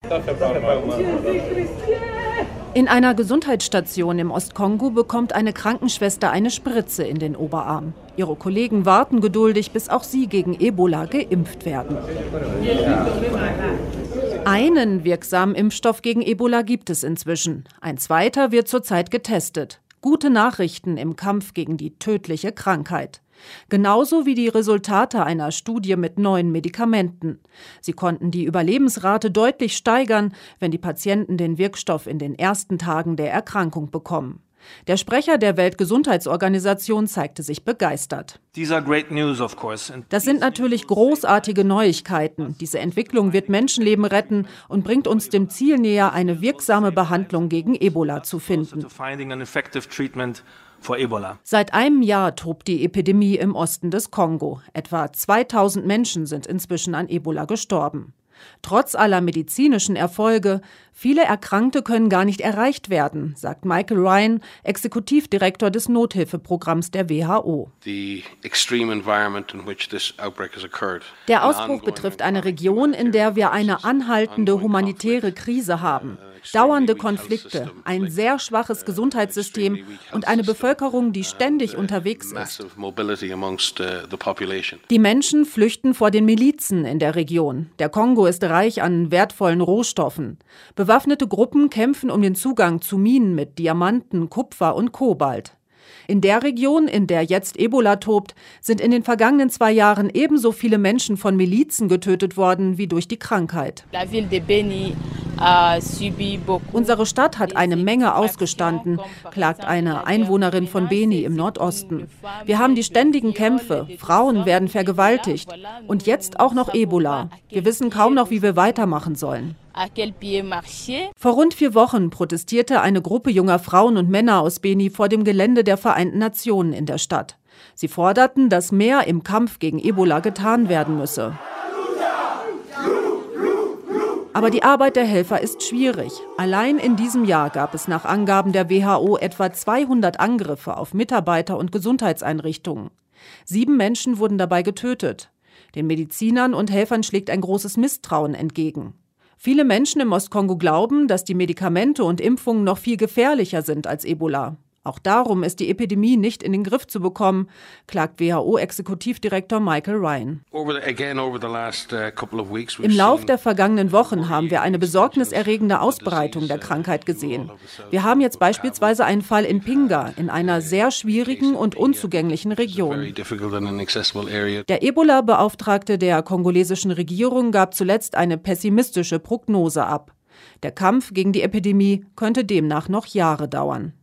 In einer Gesundheitsstation im Ostkongo bekommt eine Krankenschwester eine Spritze in den Oberarm. Ihre Kollegen warten geduldig, bis auch sie gegen Ebola geimpft werden. Einen wirksamen Impfstoff gegen Ebola gibt es inzwischen. Ein zweiter wird zurzeit getestet. Gute Nachrichten im Kampf gegen die tödliche Krankheit. Genauso wie die Resultate einer Studie mit neuen Medikamenten. Sie konnten die Überlebensrate deutlich steigern, wenn die Patienten den Wirkstoff in den ersten Tagen der Erkrankung bekommen. Der Sprecher der Weltgesundheitsorganisation zeigte sich begeistert. Das sind natürlich großartige Neuigkeiten. Diese Entwicklung wird Menschenleben retten und bringt uns dem Ziel näher, eine wirksame Behandlung gegen Ebola zu finden. Seit einem Jahr tobt die Epidemie im Osten des Kongo. Etwa 2000 Menschen sind inzwischen an Ebola gestorben. Trotz aller medizinischen Erfolge, viele Erkrankte können gar nicht erreicht werden, sagt Michael Ryan, Exekutivdirektor des Nothilfeprogramms der WHO. Der Ausbruch betrifft eine Region, in der wir eine anhaltende humanitäre Krise haben. Dauernde Konflikte, ein sehr schwaches Gesundheitssystem und eine Bevölkerung, die ständig unterwegs ist. Die Menschen flüchten vor den Milizen in der Region. Der Kongo ist reich an wertvollen Rohstoffen. Bewaffnete Gruppen kämpfen um den Zugang zu Minen mit Diamanten, Kupfer und Kobalt. In der Region, in der jetzt Ebola tobt, sind in den vergangenen 2 Jahren ebenso viele Menschen von Milizen getötet worden wie durch die Krankheit. Unsere Stadt hat eine Menge ausgestanden, klagt eine Einwohnerin von Beni im Nordosten. Wir haben die ständigen Kämpfe, Frauen werden vergewaltigt und jetzt auch noch Ebola. Wir wissen kaum noch, wie wir weitermachen sollen. Vor rund 4 Wochen protestierte eine Gruppe junger Frauen und Männer aus Beni vor dem Gelände der Vereinten Nationen in der Stadt. Sie forderten, dass mehr im Kampf gegen Ebola getan werden müsse. Aber die Arbeit der Helfer ist schwierig. Allein in diesem Jahr gab es nach Angaben der WHO etwa 200 Angriffe auf Mitarbeiter und Gesundheitseinrichtungen. 7 Menschen wurden dabei getötet. Den Medizinern und Helfern schlägt ein großes Misstrauen entgegen. Viele Menschen im Ostkongo glauben, dass die Medikamente und Impfungen noch viel gefährlicher sind als Ebola. Auch darum ist die Epidemie nicht in den Griff zu bekommen, klagt WHO-Exekutivdirektor Michael Ryan. Im Lauf der vergangenen Wochen haben wir eine besorgniserregende Ausbreitung der Krankheit gesehen. Wir haben jetzt beispielsweise einen Fall in Pinga, in einer sehr schwierigen und unzugänglichen Region. Der Ebola-Beauftragte der kongolesischen Regierung gab zuletzt eine pessimistische Prognose ab. Der Kampf gegen die Epidemie könnte demnach noch Jahre dauern.